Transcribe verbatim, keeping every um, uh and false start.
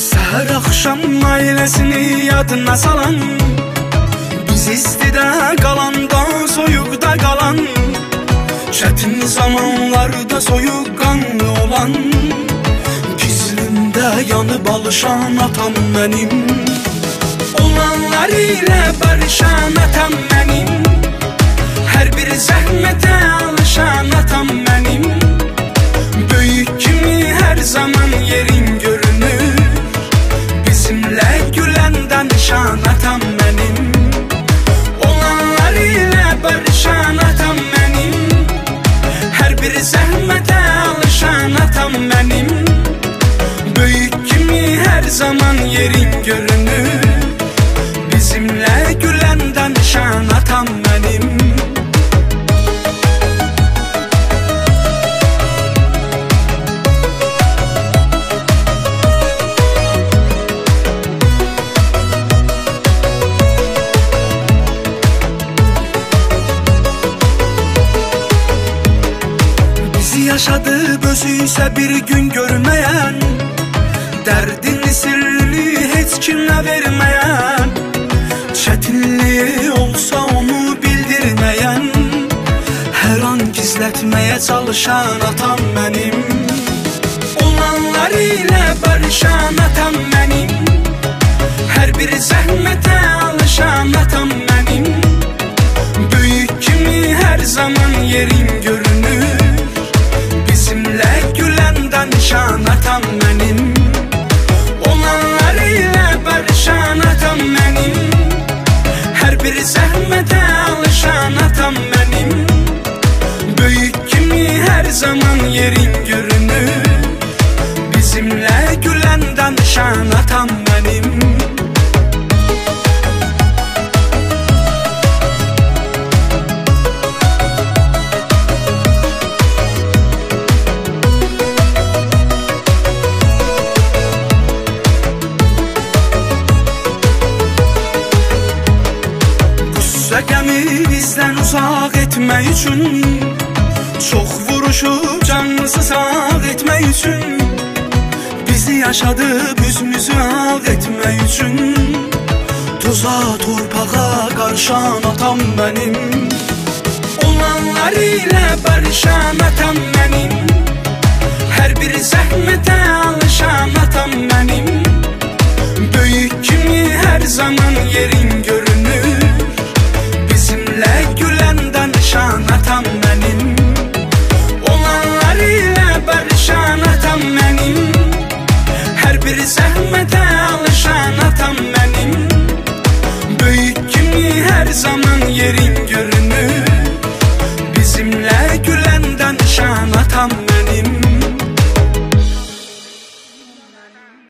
Səhər axşam ailəsini yadına salan, biz istidə qalanda, soyuqda qalan, çətin zamanlarda soyuqqanlı olan, gizlimdə yanıb alışan atam mənim, olanlar ilə barışan atam mənim, hər bir zəhmətə alışan atam mənim, böyük kimi hər zaman yerin görünür, bizimlə gülən danışan atam mənim, olanlar ilə barışan atam mənim, hər bir zəhmətə alışan atam mənim, böyük kimi hər zaman yerin görünür, bizimlə gülən danışan atam mənim. Yaşadıb özü isə bir gün görməyən, dərdini sirli heç kimə verməyən, çətinliyi olsa onu bildirməyən, hər an gizlətməyə çalışan atam mənim, olanlar ilə barışan atam mənim, hər bir zəhmətə alışan atam mənim, böyük kimi hər zaman yerin görünür, bizimlə gülən danışan atam mənim, olanlar ilə barışan atam mənim, hər bir zəhmətə alışan atam mənim, böyük kimi hər zaman yerin görünür, bizimlə gülən danışan atam mənim. Qəmi bizdən uzaq etmək üçün, çox vuruşub canımızı sağ etmək üçün, bizi yaşadıb üzümüzü ağ etmək üçün, toza torpağa qarışan atam mənim, olanlar ilə barışan atam mənim, hər bir zəhmətə alışan atam mənim, böyük kimi hər zaman yerin görünür, bizimlə gülən danışan atam mənim, olanlar ilə barışan atam mənim, hər bir zəhmətə alışan atam mənim, böyük kimi hər zaman yerin görünür.